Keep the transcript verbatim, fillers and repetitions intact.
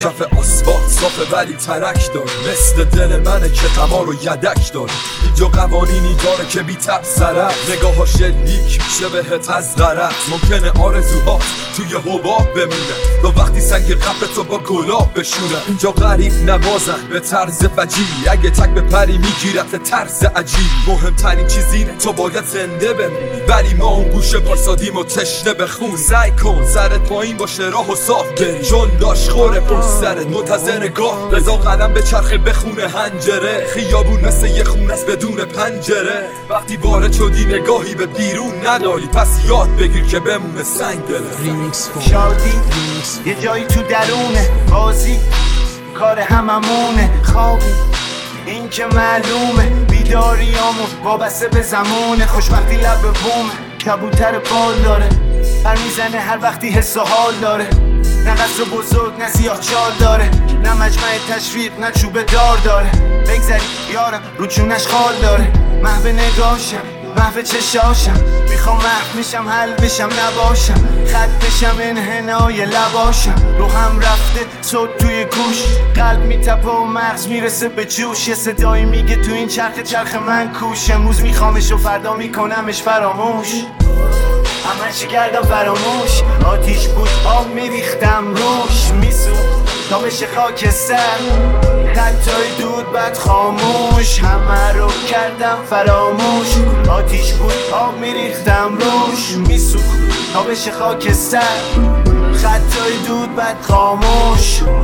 کف آسفالت صافه ولی ترک داره، مثل دل منه که قمار و یدک داره. اینجا قوانینی داره که بی تبصرت، نگاهاش شلیک میشه بهت از غرض. ممکنه آرزوهات توی حباب بمونه تا وقتی سنگ قبر تو با گلاب بشونه. اینجا غریب نوازن به طرز فجیعی، اگه تک به پری میگیرت طرز عجیب. مهمترین چیز اینه تو باید زنده بمونی، ولی ما اون گوشه بارسادیم و تشنه بخونی. سعی کن سرت پایین باشه راه و صاف بری، چون داشت خوره پشت سرت منتظر گاه. رضا قلم به چرخه بخونه هنجره، خیابون مثل یه خونه است بدون پنجره. وقتی وارد شدی نگاهی به بیرون نداری، پس یاد بگیر که بمونه سنگ دلت. شادی یه جایی تو درونه، بازی کار هممونه، خوابی این که معلومه، بیداریامون وابسته به زمونه. خوشبختی لب بومه، کبوتر بال داره، پر میزنه هر وقتی حس و حال داره. نه قصر بزرگ نه سیاه چال داره، نه مجمع تشویق نه چوب دار داره. بگذری یارم رو چونش خال داره، محو نگاشم محو چشاشم. میخوام محو میشم حل بشم نباشم، خط بشم انحنای لباشم. رو هم رفته صوت توی گوش، قلب میتپه و مغز میرسه به جوش. یه صدایی میگه تو این چرخ چرخ من کوش، امروز میخوامش و فردا میکنمش فراموش. همه چی کردم فراموش، آتیش بود آب میریختم روش. میسوخت تا بشه خاکستر، خطای دود بد خاموش. همه رو کردم فراموش، آتیش بود آب میریختم روش. میسوخت تا بشه خاکستر، خطای دود بد خاموش.